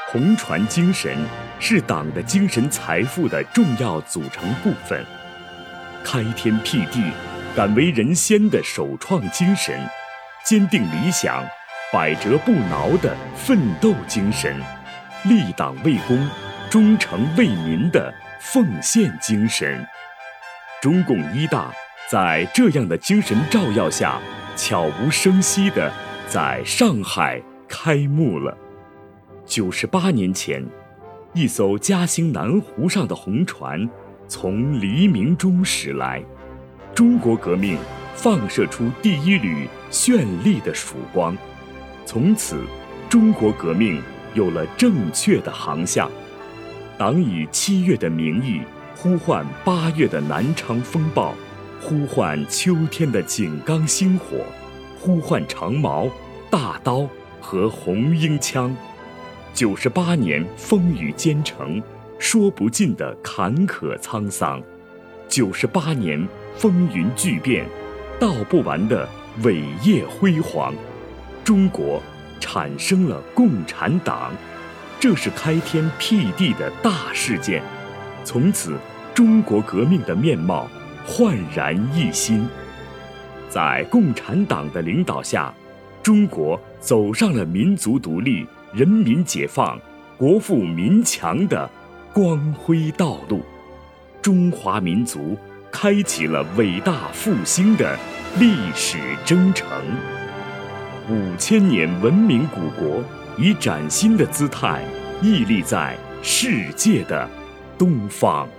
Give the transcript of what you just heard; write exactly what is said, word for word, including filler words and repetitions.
红船精神是党的精神财富的重要组成部分。开天辟地、敢为人先的首创精神，坚定理想、百折不挠的奋斗精神，立党为公、忠诚为民的奉献精神。中共一大在这样的精神照耀下，悄无声息地在上海开幕了。九十八年前，一艘嘉兴南湖上的红船从黎明中驶来，中国革命放射出第一缕绚丽的曙光。从此，中国革命有了正确的航向。党以七月的名义呼唤八月的南昌风暴，呼唤秋天的井冈星火，呼唤长矛、大刀和红缨枪。九十八年风雨兼程，说不尽的坎坷沧桑；九十八年风云巨变，道不完的伟业辉煌。中国产生了共产党，这是开天辟地的大事件。从此，中国革命的面貌焕然一新。在共产党的领导下，中国走上了民族独立、人民解放、国富民强的光辉道路。中华民族开启了伟大复兴的历史征程。五千年文明古国以崭新的姿态屹立在世界的东方。